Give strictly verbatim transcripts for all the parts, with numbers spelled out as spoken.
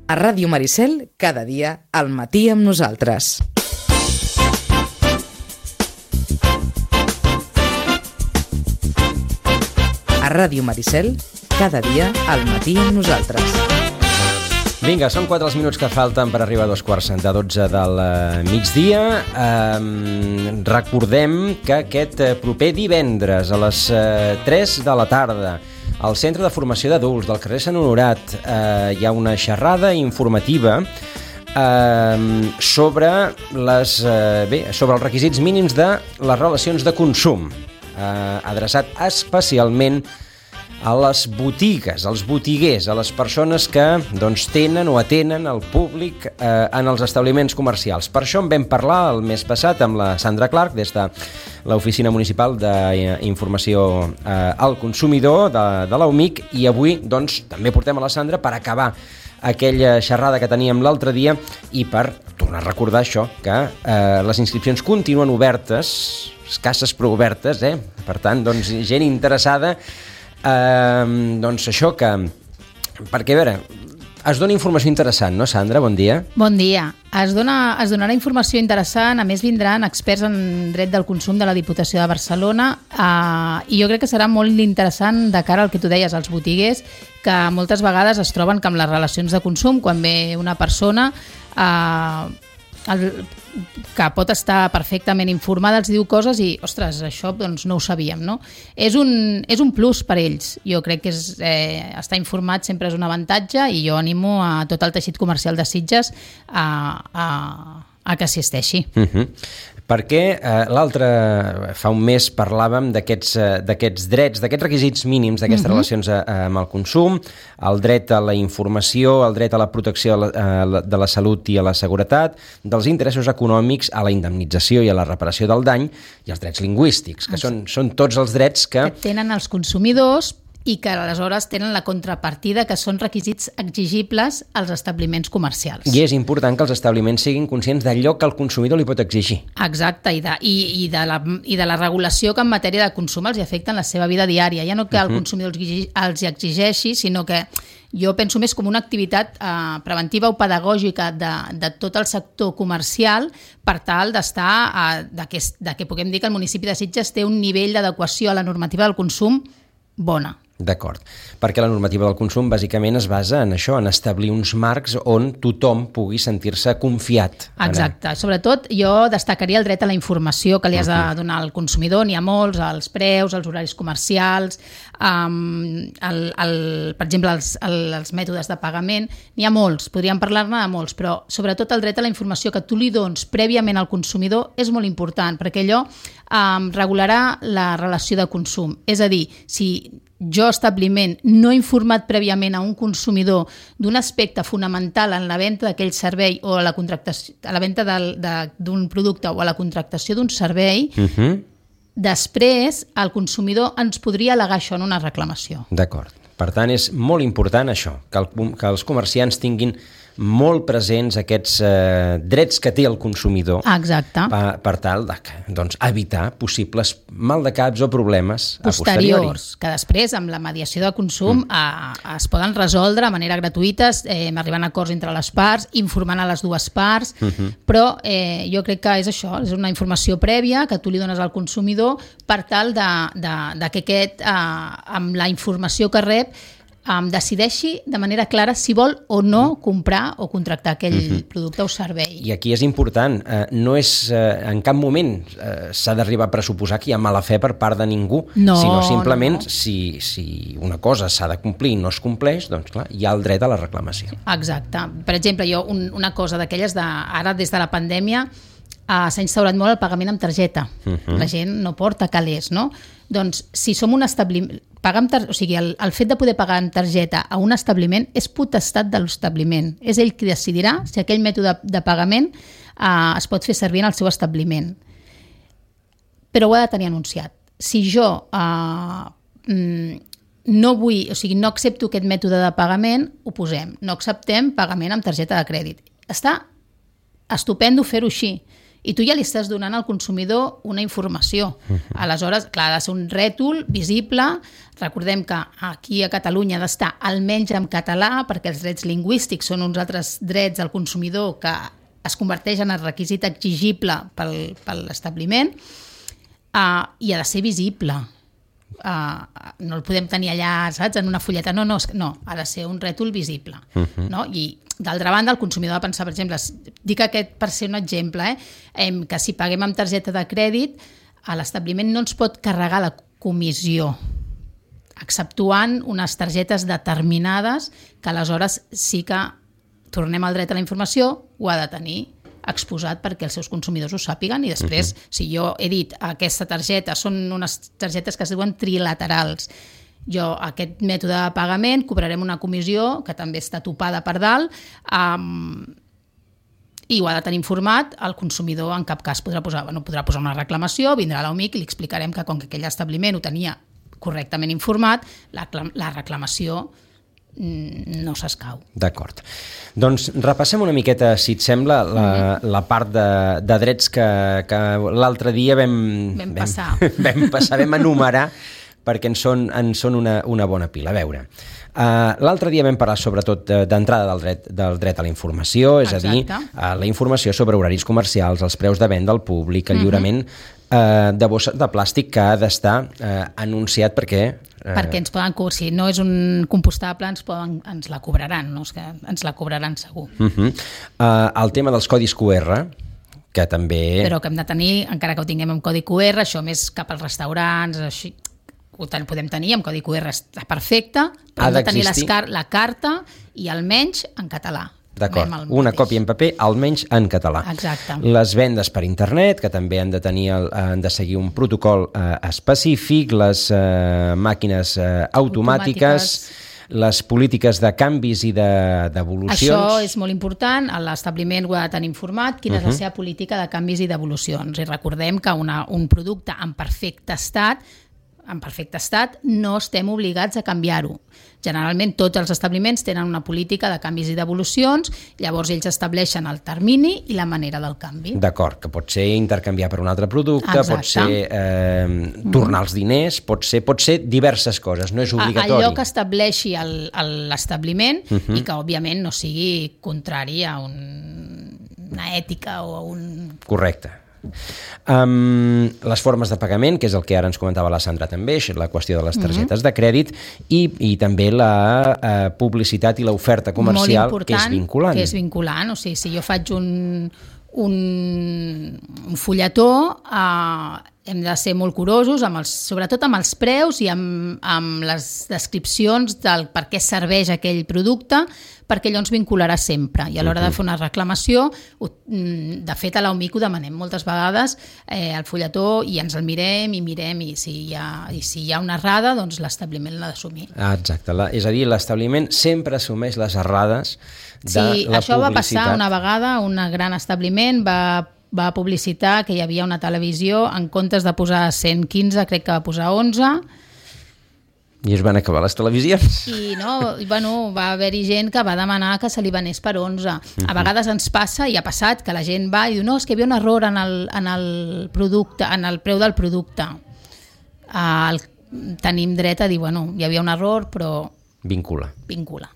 A Ràdio Maricel, cada dia, al matí amb nosaltres. A Ràdio Maricel, cada dia, al matí amb nosaltres. Vinga, són quatre els minuts que falten per arribar a dos quarts de dotze del migdia. Um, recordem que aquest proper divendres a les uh, tres de la tarda al Centre de Formació d'Adults del carrer Sant Honorat uh, hi ha una xerrada informativa uh, sobre, les, uh, bé, sobre els requisits mínims de les relacions de consum, uh, adreçat especialment a les botigues, als botiguers, a les persones que doncs, tenen o atenen el públic eh, en els establiments comercials. Per això en vam parlar el mes passat amb la Sandra Clark des de l'Oficina Municipal d'Informació eh, al Consumidor de, de l'U M I C, i avui doncs, també portem a la Sandra per acabar aquella xerrada que teníem l'altre dia i per tornar a recordar això, que eh, les inscripcions continuen obertes, escasses però obertes, eh? Per tant, doncs, gent interessada. Uh, doncs això que... Perquè, a veure, es dona informació interessant, no, Sandra? Bon dia. Bon dia. Es, dona, es donarà informació interessant, a més vindran experts en dret del consum de la Diputació de Barcelona, uh, i jo crec que serà molt interessant de cara al que tu deies, als botiguers, que moltes vegades es troben que amb les relacions de consum, quan ve una persona... Uh, El, que pot estar perfectament informada, els diu coses i, ostres, això doncs no ho sabíem, no? És un, és un plus per ells. Jo crec que és, eh, estar informat sempre és un avantatge i jo animo a tot el teixit comercial de Sitges a, a, a que assisteixi. Uh-huh. Perquè eh, l'altre, fa un mes parlàvem d'aquests eh, d'aquests drets, d'aquests requisits mínims d'aquestes uh-huh. relacions eh, amb el consum, el dret a la informació, el dret a la protecció de la, de la salut i a la seguretat, dels interessos econòmics, a la indemnització i a la reparació del dany, i els drets lingüístics, que són, són tots els drets que... que tenen els consumidors i que aleshores tenen la contrapartida, que són requisits exigibles als establiments comercials. I és important que els establiments siguin conscients d'allò que el consumidor li pot exigir. Exacte, i de, i, i, de la, i de la regulació que en matèria de consum els afecta en la seva vida diària. Ja no que el uh-huh. consumidor els, els exigeixi, sinó que jo penso més com una activitat eh, preventiva o pedagògica de, de tot el sector comercial per tal d'estar, eh, de, que, de que puguem dir que el municipi de Sitges té un nivell d'adequació a la normativa del consum bona. D'acord, perquè la normativa del consum bàsicament es basa en això, en establir uns marcs on tothom pugui sentir-se confiat. Exacte, sobretot jo destacaria el dret a la informació que li has de donar al consumidor, n'hi ha molts, els preus, els horaris comercials, um, el, el, per exemple els, el, els mètodes de pagament, n'hi ha molts, podríem parlar-ne de molts, però sobretot el dret a la informació que tu li dones prèviament al consumidor és molt important, perquè allò um, regularà la relació de consum, és a dir, si jo, establiment, no he informat prèviament a un consumidor d'un aspecte fonamental en la venda d'aquell servei o a la contractació, a la venda del, de, d'un producte o a la contractació d'un servei, uh-huh. després el consumidor ens podria al·legar això en una reclamació. D'acord. Per tant, és molt important això, que, el, que els comerciants tinguin molt presents aquests eh, drets que té el consumidor. Exacte. Per, per tal de doncs, evitar possibles maldecaps o problemes posteriors, a posteriori. Que després, amb la mediació de consum, mm. a, es poden resoldre de manera gratuïta, eh, arribant a acords entre les parts, informant a les dues parts, mm-hmm. però eh, jo crec que és això, és una informació prèvia que tu li dones al consumidor per tal de, de, de que aquest, eh, amb la informació que rep, Um, decideixi de manera clara si vol o no comprar o contractar aquell uh-huh. producte o servei. I aquí és important, eh, no és eh, en cap moment eh, s'ha d'arribar a pressuposar que hi ha mala fe per part de ningú, no, sinó simplement no, no. Si, si una cosa s'ha de complir i no es compleix, doncs clar, hi ha el dret a la reclamació. Exacte. Per exemple, jo un, una cosa d'aquelles de, ara des de la pandèmia Uh, s'ha instaurat molt el pagament amb targeta. Uh-huh. La gent no porta calés, no? Doncs si som un establiment... Pagar amb tar... O sigui, el, el fet de poder pagar amb targeta a un establiment és potestat de l'establiment. És ell qui decidirà si aquell mètode de, de pagament uh, es pot fer servir en el seu establiment. Però ho ha de tenir anunciat. Si jo uh, mm, no vull, o sigui, no accepto aquest mètode de pagament, ho posem. No acceptem pagament amb targeta de crèdit. Està estupendo fer-ho així. i tu ja li estàs donant al consumidor una informació. Uh-huh. Aleshores, clar, ha de ser un rètol visible. Recordem que aquí a Catalunya ha d'estar almenys en català, perquè els drets lingüístics són uns altres drets del consumidor que es converteix en el requisit exigible pel, per l'establiment, uh, i ha de ser visible. Uh, no el podem tenir allà, saps, en una fulleta, no, no, no, ha de ser un rètol visible. Uh-huh. No? I d'altra banda el consumidor ha de pensar, per exemple, dic aquest per ser un exemple, eh, que si paguem amb targeta de crèdit a l'establiment no ens pot carregar la comissió, exceptuant unes targetes determinades que aleshores sí que, tornem al dret a la informació, ho ha de tenir exposat perquè els seus consumidors ho sàpiguen, i després, uh-huh. si jo he dit aquesta targeta, són unes targetes que es diuen trilaterals, jo aquest mètode de pagament cobrarem una comissió que també està topada per dalt, um, i ho ha de tenir informat, el consumidor en cap cas podrà posar, bueno, podrà posar una reclamació, vindrà l'O M I C i li explicarem que com que aquell establiment ho tenia correctament informat, la, la reclamació no s'escau. D'acord. Doncs repassem una miqueta, si et sembla, la, mm-hmm. la part de, de drets que, que l'altre dia vam, vam passar, vam, vam, passar, vam enumerar, perquè en són, en són una, una bona pila. A veure, uh, l'altre dia vam parlar sobretot d'entrada del dret, del dret a la informació, és Exacte. a dir, uh, la informació sobre horaris comercials, els preus de venda al públic, el mm-hmm. lliurament uh, de bosses de plàstic que ha d'estar uh, anunciat perquè perquè ens poden cobrar, si no és un compostable ens, poden, ens la cobraran, no? És que ens la cobraran segur. Uh-huh. Uh, el tema dels codis Q R, que també... Però que hem de tenir, encara que ho tinguem amb codi Q R, això més cap als restaurants, així, ho podem tenir, amb codi Q R està perfecte, però hem de tenir les car- la carta i almenys en català. D'acord, una còpia en paper, almenys en català. Exacte. Les vendes per internet, que també han de tenir el, han de seguir un protocol eh, específic, les eh, màquines eh, automàtiques, automàtiques, les polítiques de canvis i de, devolucions. Això és molt important, l'establiment ho ha de tenir informat, quina uh-huh. és la seva política de canvis i devolucions. I recordem que una, un producte en perfecte estat en perfecte estat, no estem obligats a canviar-ho. Generalment tots els establiments tenen una política de canvis i devolucions, llavors ells estableixen el termini i la manera del canvi. D'acord, que pot ser intercanviar per un altre producte, Exacte. pot ser eh, tornar els diners, pot ser, pot ser diverses coses, no és obligatori. Allò que estableixi el, el, l'establiment uh-huh. i que òbviament no sigui contrari a un, una ètica o a un... Correcte. Um, les formes de pagament, que és el que ara ens comentava la Sandra també, la qüestió de les targetes uh-huh. de crèdit i, i també la uh, publicitat i l'oferta comercial, que és vinculant. Que és vinculant, o sigui, si jo faig un, un, un fulletó, uh, hem de ser molt curosos, amb els, sobretot amb els preus i amb, amb les descripcions del per què serveix aquell producte, perquè allò ens vincularà sempre. I a l'hora de fer una reclamació, de fet a l'O M I C ho demanem moltes vegades eh, al fulletó i ens el mirem i mirem i si hi ha, i si hi ha una errada, doncs l'establiment l'ha d'assumir. Ah, exacte, la, és a dir, l'establiment sempre assumeix les errades de sí, la publicitat. Sí, això va passar una vegada, un gran establiment va va publicitar que hi havia una televisió, en comptes de posar cent quinze, crec que va posar onze. I es van acabar les televisions. I no, bueno, va haver-hi gent que va demanar que se li venés per onze. Uh-huh. A vegades ens passa, i ha passat, que la gent va i diu, no, és que hi havia un error en el, en el producte, en el preu del producte. El, tenim dret a dir, bueno, hi havia un error, però... Vincula. Vincula.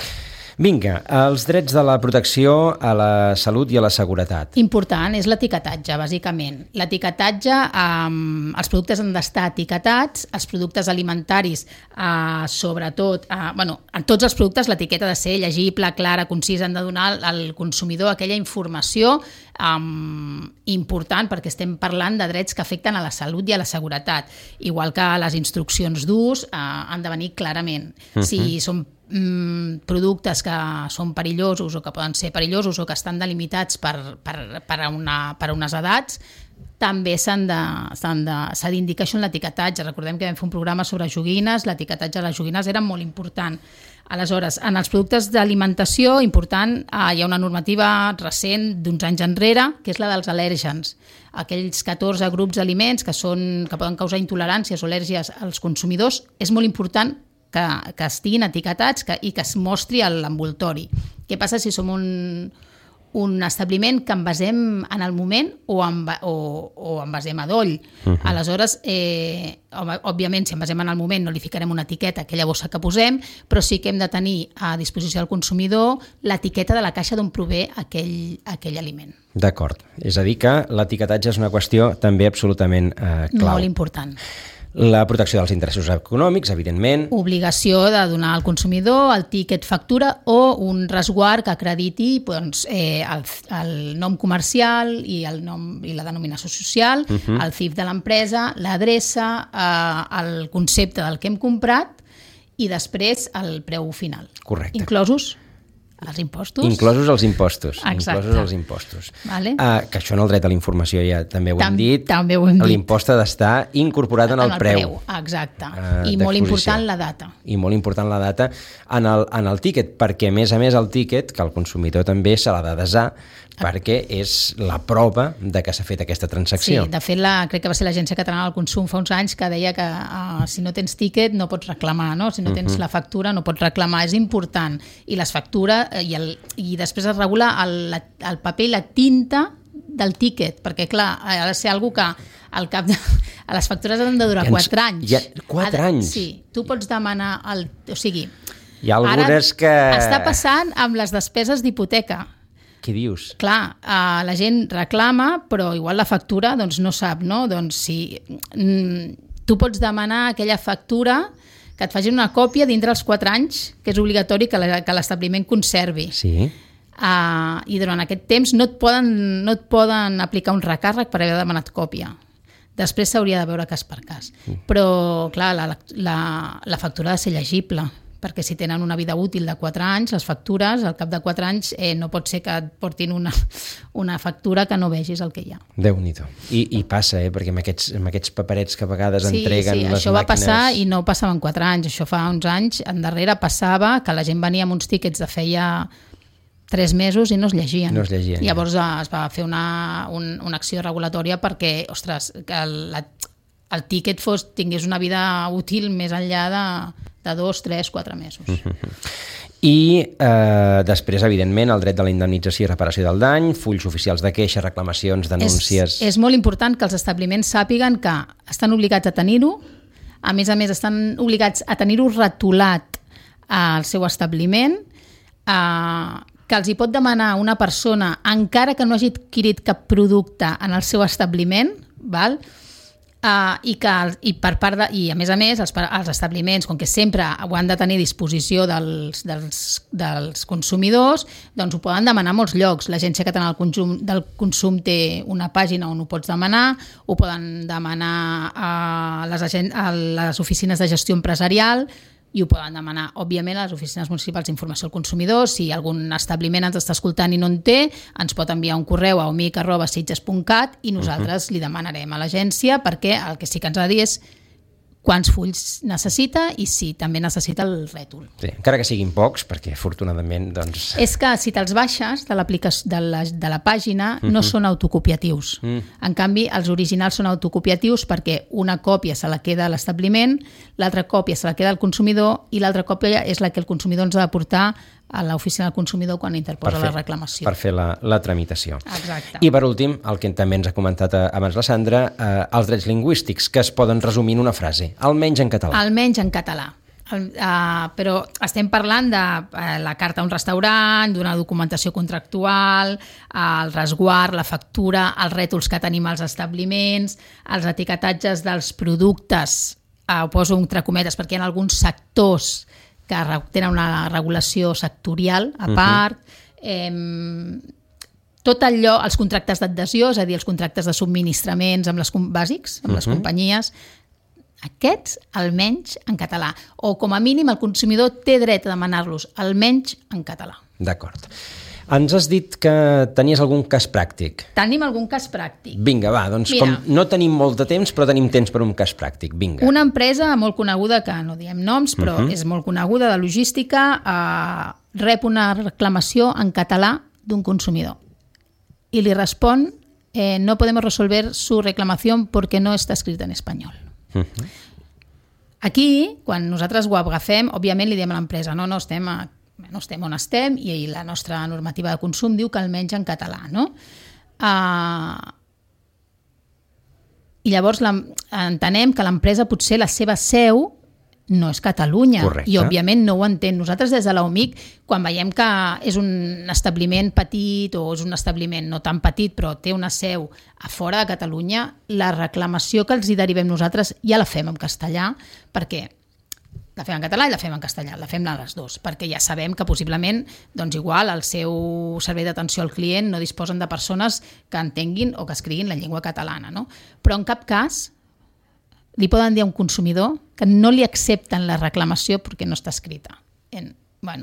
Vinga, els drets de la protecció a la salut i a la seguretat. Important, és l'etiquetatge, bàsicament. L'etiquetatge, eh, els productes han d'estar etiquetats, els productes alimentaris, eh, sobretot, eh, bueno, en tots els productes l'etiqueta ha de ser llegible, clara, concisa, han de donar al consumidor aquella informació eh, important, perquè estem parlant de drets que afecten a la salut i a la seguretat. Igual que les instruccions d'ús eh, han de venir clarament. Uh-huh. Si són productes que són perillosos o que poden ser perillosos o que estan delimitats per, per, per, a una, per a unes edats, també s'han de, s'han de, s'ha d'indicar això en l'etiquetatge. Recordem que vam fer un programa sobre joguines, l'etiquetatge de les joguines era molt important. Aleshores, en els productes d'alimentació, important, eh, hi ha una normativa recent d'uns anys enrere, que és la dels al·lèrgens. Aquells catorze grups d'aliments que, són, que poden causar intoleràncies o al·lèrgies als consumidors, és molt important que, que estiguin etiquetats que, i que es mostri l'envoltori. Què passa si som un, un establiment que en basem en el moment o en, o, o en basem a doll. Uh-huh. Aleshores, eh, òbviament, si en basem en el moment no li ficarem una etiqueta a aquella bossa que posem, però sí que hem de tenir a disposició del consumidor l'etiqueta de la caixa d'on prové aquell, aquell aliment. D'acord. És a dir que l'etiquetatge és una qüestió també absolutament eh, clau. Molt important. La protecció dels interessos econòmics, evidentment. Obligació de donar al consumidor el tíquet factura o un resguard que acrediti doncs, eh, el, el nom comercial i, el nom, i la denominació social, uh-huh. el C I F de l'empresa, l'adreça, eh, el concepte del que hem comprat i després el preu final. Correcte. Inclosos els impostos. Inclosos els impostos. Exacte. Inclosos els impostos. Vale. Uh, que això en el dret a la informació ja també ho Tam, hem dit. També ho hem dit. L'impost ha d'estar incorporat en el, en el preu. preu. Exacte. Uh, I molt important la data. I molt important la data en el, en el tíquet, perquè a més a més el tíquet, que el consumidor també se l'ha de desar, perquè és la prova de que s'ha fet aquesta transacció. Sí, de fet, la, crec que va ser l'Agència Catalana del Consum fa uns anys que deia que uh, si no tens tíquet no pots reclamar, no? Si no tens uh-huh. la factura no pots reclamar, és important. I les factures, i, el, i després es regula el, el paper i la tinta del tíquet, perquè clar, ha de ser algo que al cap de... A les factures han de durar quatre anys. Ja, quatre de, anys? Sí, tu pots demanar... El, o sigui, hi ha algunes ara que... està passant amb les despeses d'hipoteca. Què dius? Clar, eh, la gent reclama, però igual la factura doncs, no sap, no? Doncs si mm, tu pots demanar aquella factura que et facin una còpia dintre els quatre anys, que és obligatori que l'establiment conservi. Sí. Uh, I durant aquest temps no et, poden, no et poden aplicar un recàrrec per haver demanat còpia. Després s'hauria de veure cas per cas. Mm. Però, clar, la, la, la factura ha de ser llegible, perquè si tenen una vida útil de quatre anys, les factures, al cap de quatre anys, eh, no pot ser que et portin una, una factura que no vegis el que hi ha. Déu-n'hi-do. I, i passa, eh? Perquè amb aquests, amb aquests paperets que a vegades sí, entreguen sí, les això màquines... va passar i no passava en quatre anys. Això fa uns anys, endarrere passava que la gent venia amb uns tíquets de feia tres mesos i no es llegien. No es llegien. Llavors ja. es va fer una, un, una acció regulatòria perquè, ostres, que el, la, el tíquet fos, tingués una vida útil més enllà de... de dos, tres, quatre mesos. Uh-huh. I eh, després, evidentment, el dret de la indemnització i reparació del dany, fulls oficials de queixa, reclamacions, denúncies... És, és molt important que els establiments sàpiguen que estan obligats a tenir-ho, a més a més estan obligats a tenir-ho retolat al seu establiment, eh, que els hi pot demanar una persona encara que no hagi adquirit cap producte en el seu establiment, val? Uh, i, que, i per part de, i a més a més els, els establiments, com que sempre ho han de tenir a disposició dels, dels, dels consumidors, doncs ho poden demanar a molts llocs. L'Agència Catalana del Consum, del Consum té una pàgina on ho pots demanar, ho poden demanar a les, a les oficines de gestió empresarial i ho poden demanar, òbviament, a les oficines municipals d'informació al consumidor. Si algun establiment ens està escoltant i no en té, ens pot enviar un correu a omic arroba sitges punt cat i nosaltres uh-huh. li demanarem a l'agència, perquè el que sí que ens ha de dir és quants fulls necessita i si també necessita el rètol. Sí, encara que siguin pocs, perquè afortunadament... Doncs... És que si te'ls baixes de, de, la, de la pàgina uh-huh. no són autocopiatius. Uh-huh. En canvi, els originals són autocopiatius perquè una còpia se la queda a l'establiment, l'altra còpia se la queda al consumidor i l'altra còpia és la que el consumidor ens ha de portar a l'oficina del consumidor quan interposa fer, la reclamació. Per fer la, la tramitació. Exacte. I per últim, el que també ens ha comentat abans la Sandra, eh, els drets lingüístics, que es poden resumir en una frase, almenys en català. Almenys en català. El, uh, però estem parlant de uh, la carta a un restaurant, d'una documentació contractual, uh, el resguard, la factura, els rètols que tenim als establiments, els etiquetatges dels productes, uh, ho poso entre cometes perquè hi ha alguns sectors que tenen una regulació sectorial a part, uh-huh. eh, tot allò, els contractes d'adhesió, és a dir, els contractes de subministraments amb les bàsics, amb uh-huh. les companyies, aquests almenys en català, o com a mínim el consumidor té dret a demanar-los almenys en català. D'acord. Ens has dit que tenies algun cas pràctic. Tenim algun cas pràctic. Vinga, va, doncs Mira, com no tenim molt de temps, però tenim temps per un cas pràctic. Vinga. Una empresa molt coneguda, que no diem noms, però uh-huh. és molt coneguda, de logística, eh, rep una reclamació en català d'un consumidor. I li respon, eh, no podemos resolver su reclamación porque no está escrita en español. Uh-huh. Aquí, quan nosaltres ho agafem, òbviament li diem a l'empresa, no, no, estem a bueno, estem on estem i la nostra normativa de consum diu que almenys en català, no? Uh, I llavors la, entenem que l'empresa potser la seva seu no és Catalunya. Correcte. I òbviament no ho entén. Nosaltres des de la U M I C, quan veiem que és un establiment petit o és un establiment no tan petit però té una seu a fora de Catalunya, la reclamació que els hi derivem nosaltres ja la fem en castellà, perquè la fem en català i la fem en castellà, la fem a les dues, perquè ja sabem que possiblement doncs igual el seu servei d'atenció al client no disposen de persones que entenguin o que escriguin la llengua catalana, no? Però en cap cas li poden dir a un consumidor que no li accepten la reclamació perquè no està escrita. En, bueno,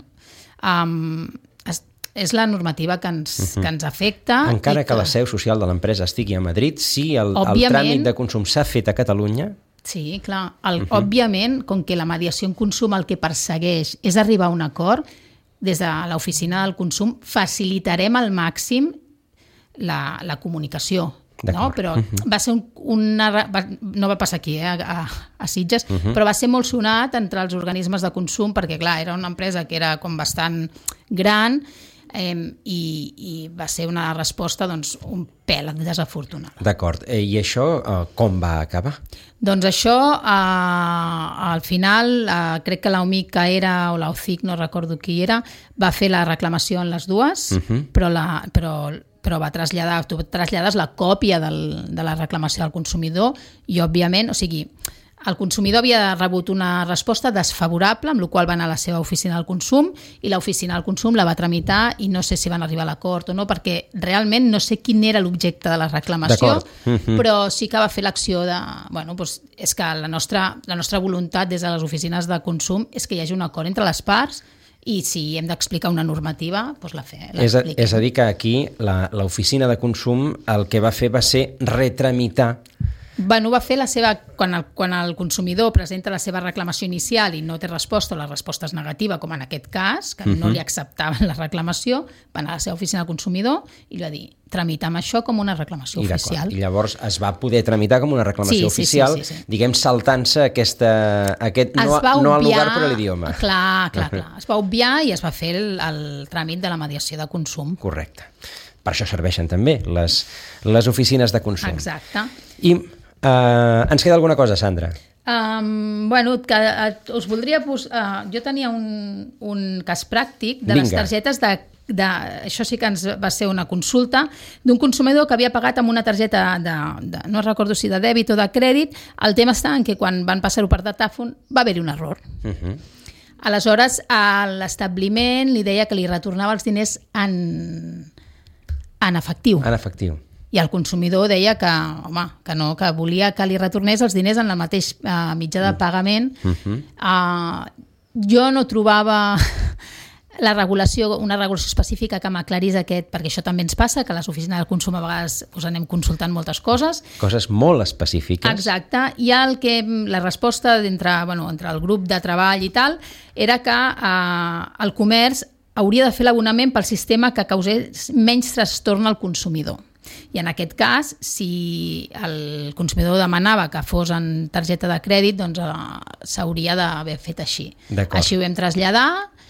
um, es, és la normativa que ens, uh-huh. que ens afecta. Encara que, que la seu social de l'empresa estigui a Madrid, si el, el tràmit de consum s'ha fet a Catalunya... Sí, clar. El, uh-huh. Òbviament, com que la mediació en consum el que persegueix és arribar a un acord, des de l'oficina del consum facilitarem al màxim la, la comunicació. No? Però uh-huh. va ser un, una... Va, no va passar aquí, eh, a, a Sitges, uh-huh. però va ser molt sonat entre els organismes de consum perquè, clar, era una empresa que era com bastant gran eh, i, i va ser una resposta doncs, un pèl desafortunada. D'acord. Eh, I això eh, com va acabar? Doncs això, eh, al final, eh, crec que la U M I C era, o la U C I C, no recordo qui era, va fer la reclamació en les dues, uh-huh. però la... Però, però va traslladar, tu trasllades la còpia del, de la reclamació del consumidor i, òbviament, o sigui, el consumidor havia rebut una resposta desfavorable, amb la qual va anar a la seva oficina del consum i l'oficina del consum la va tramitar i no sé si van arribar a l'acord o no, perquè realment no sé quin era l'objecte de la reclamació, mm-hmm. però sí que va fer l'acció de... Bueno, doncs és que la nostra, la nostra voluntat des de les oficines de consum és que hi hagi un acord entre les parts i si hem d'explicar una normativa, doncs la fe. És a, és a dir que aquí l'oficina de consum el que va fer va ser retramitar. Bueno, va fer la seva... Quan el, quan el consumidor presenta la seva reclamació inicial i no té resposta o la resposta és negativa, com en aquest cas, que uh-huh. no li acceptaven la reclamació, va anar a la seva oficina del consumidor i li va dir, tramitam això com una reclamació I oficial. I llavors es va poder tramitar com una reclamació sí, sí, oficial, sí, sí, sí. diguem, saltant-se aquesta, aquest no, obviar, no al lugar per l'idioma. Clar, clar, clar. Es va obviar i es va fer el, el tràmit de la mediació de consum. Correcte. Per això serveixen també les, les oficines de consum. Exacte. I Uh, ens queda alguna cosa, Sandra? Um, bueno, que, uh, us voldria posar... Uh, jo tenia un, un cas pràctic de Vinga. les targetes de, de... Això sí que ens va ser una consulta d'un consumidor que havia pagat amb una targeta de, de... No recordo si de dèbit o de crèdit. El tema està en que quan van passar-ho per datàfon va haver-hi un error. Uh-huh. Aleshores, a l'establiment li deia que li retornava els diners en, en efectiu. En efectiu. I el consumidor deia que, home, que no, que volia que li retornés els diners en el mateix uh, mitjà de pagament. Uh-huh. uh, jo no trobava la regulació, una regulació específica que m'aclarís aquest, perquè això també ens passa, que a les oficines del consum a vegades us anem consultant moltes coses. Coses molt específiques. Exacte. I el que, la resposta entre, bueno, entre el grup de treball i tal era que uh, el comerç hauria de fer l'abonament pel sistema que causés menys trastorn al consumidor. I en aquest cas, si el consumidor demanava que fos en targeta de crèdit, doncs uh, s'hauria d'haver fet així. Així ho vam traslladar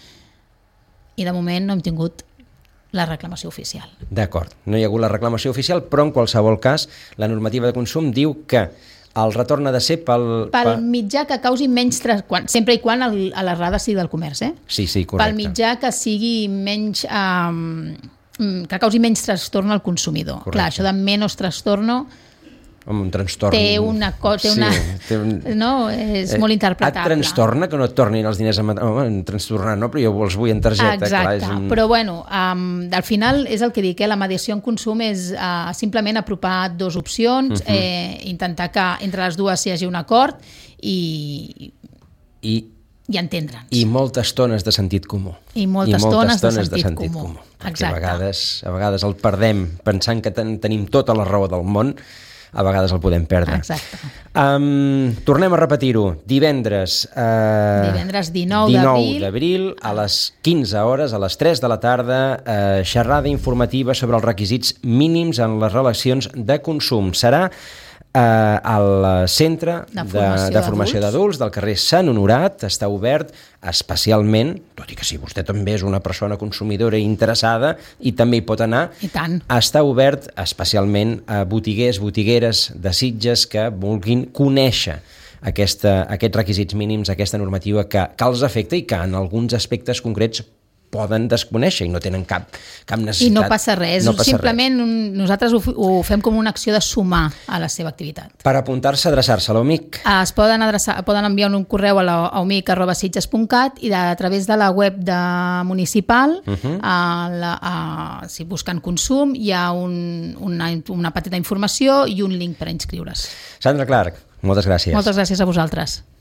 i de moment no hem tingut la reclamació oficial. D'acord, no hi ha hagut la reclamació oficial, però en qualsevol cas la normativa de consum diu que el retorn ha de ser pel... Pel mitjà que causi menys... Tra... Quan, sempre i quan el, l'errada sigui del comerç, eh? Sí, sí, correcte. Pel mitjà que sigui menys... Um, que causi menys trastorn al consumidor. Correcte. Clar, això de menys trastorno un trastorn... té una cosa... Té una... Sí, té un... No, és eh, molt interpretable. Et trastorna que no et tornin els diners a... Home, em trastornar no, però jo els vull en targeta. Exacte, clar, és un... però bueno, um, al final és el que dic, eh? La mediació en consum és uh, simplement apropar dues opcions, uh-huh. eh, intentar que entre les dues hi hagi un acord i... I... i entendre'ns. I moltes tones de sentit comú. I moltes, I moltes tones, tones de sentit, de sentit comú. comú. Perquè a vegades, a vegades el perdem pensant que ten, tenim tota la raó del món, a vegades el podem perdre. Exacte. Um, tornem a repetir-ho. Divendres, uh, Divendres dinou d'abril, a les quinze hores, a les tres de la tarda, uh, xerrada informativa sobre els requisits mínims en les relacions de consum. Serà al centre de formació, de, de formació d'adults del carrer Sant Honorat. Està obert especialment, tot i que si vostè també és una persona consumidora interessada i també hi pot anar, I tant. Està obert especialment a botiguers, botigueres de Sitges que vulguin conèixer aquesta, aquests requisits mínims, aquesta normativa que, que els afecta i que en alguns aspectes concrets poden desconèixer i no tenen cap, cap necessitat. I no passa res, no passa simplement res. Un, nosaltres ho, ho fem com una acció de sumar a la seva activitat. Per apuntar-se, adreçar-se a l'O M I C. Es poden, adreçar, poden enviar un correu a la o m i c arroba sitges punt cat i de, a través de la web de municipal, uh -huh. a la, a, si busquen consum, hi ha un, una, una petita informació i un link per inscriure's. Sandra Clark, moltes gràcies. Moltes gràcies a vosaltres.